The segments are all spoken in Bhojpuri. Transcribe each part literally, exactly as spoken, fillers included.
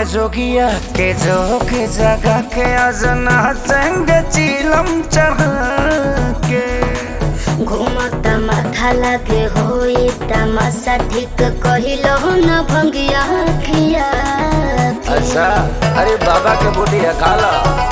जोगिया के जोक जगा के अजना संग चिलम चढ़ा के घूमता माथा लागे होई तमाशा ठीक कहिलो न भंगिया खिया अच्छा अरे बाबा के बूढ़ी काला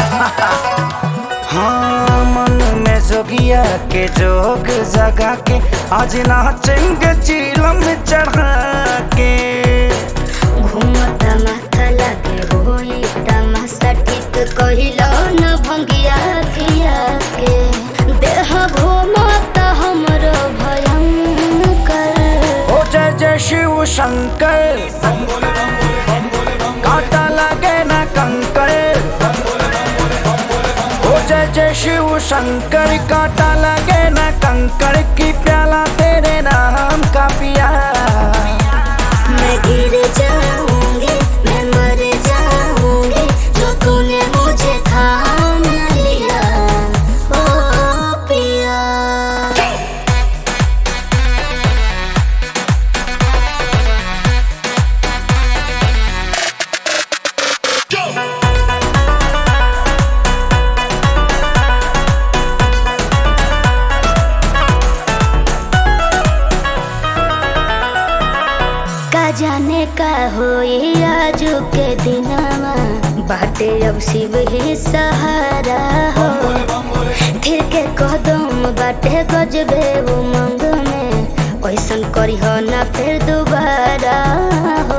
हाँ मन में जोगिया के जोग जगा के आज नाचेंगे चिलम चढ़ा के घूमता माथा लागे होई तमाशा ठीक कहिलो न भंगिया खिया के देह घूमता हमरो भयंकर ओ जय जय शिव शंकर काटा लगे ना कंकर ओ जय जय शिव शंकर काटा लगे ना कंकर की प्याला तेरे नाम का पिया मैं गिर जाऊंगी मैं मर जाऊंगी जो तूने मुझे थाम लिया ओ पिया जाने का होई आजू के दिनामा बाटे अब शिव ही सहारा हो थिर के कदम बाटे गजबे उमंग में ऐसन करी हो ना फिर दोबारा हो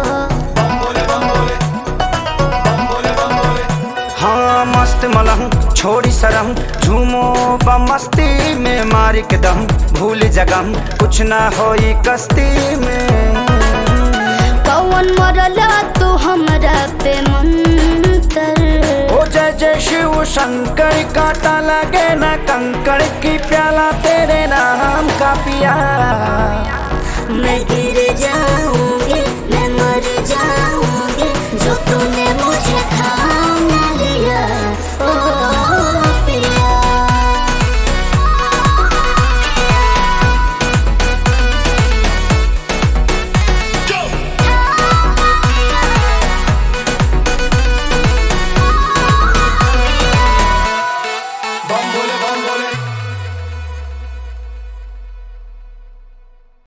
हाँ मस्त मलहूं छोड़ी सरहूं झूमो बम मस्ती में मारी के दम भूल जगम कुछ ना होई कस्ती में कौन मरला तू हमरा पे मंतर ओ जय जय शिव शंकर काटा लगे ना कंकड़ की प्याला तेरे नाम का पिया मैं गिर जाऊंगी मैं मर जाऊंगी जो तूने मुझे थाम लिया ओ पिया बम बोले बम बोले